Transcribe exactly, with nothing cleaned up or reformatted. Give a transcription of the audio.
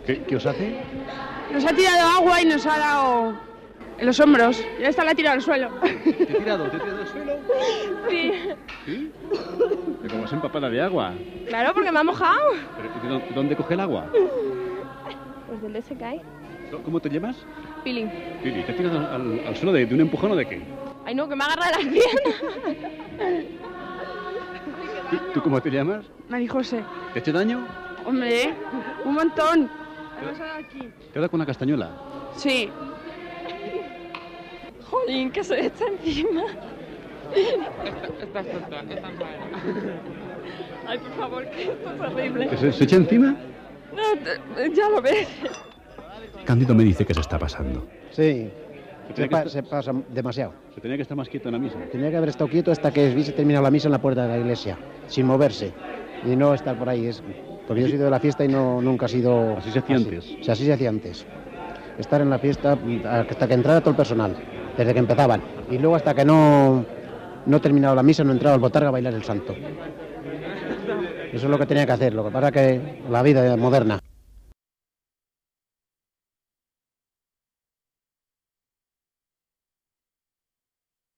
¿Qué, qué os hace? Nos ha tirado agua y nos ha dado en los hombros. Y esta la ha tirado al suelo. ¿Te he tirado? ¿Te he tirado al suelo? Sí. ¿Sí? Pero como es empapada de agua. Claro, porque me ha mojado. ¿Pero de dónde coge el agua? Pues del S K I. ¿Cómo te llamas? Pili. Pili, ¿te has tirado al, al suelo de, de un empujón o de qué? Ay, no, que me agarra de las piernas. ¿Tú, ¿Tú cómo te llamas? Mari José. ¿Te ha hecho daño? Hombre, un montón. ¿Qué pasa aquí? ¿Te ha dado con una castañuela? Sí. Jolín, que se echa encima. Esta es tonta, esta es mala. Ay, por favor, que esto es horrible. ¿Que se, se echa encima? No, te- ya lo ves. Cándido me dice que se está pasando. Sí, Se se, tenía, pa- que se estar, pasa demasiado. se tenía que estar más quieto en la misa. Tenía que haber estado quieto hasta que hubiese terminado la misa en la puerta de la iglesia, sin moverse. Y no estar por ahí. Es, porque yo he sido de la fiesta y no, nunca he sido... Así se hacía antes. O sea, así se hacía antes. Estar en la fiesta hasta que entrara todo el personal, desde que empezaban. Y luego hasta que no, no terminaba la misa, no entraba el botarga a bailar el santo. Eso es lo que tenía que hacer, lo que pasa que la vida moderna.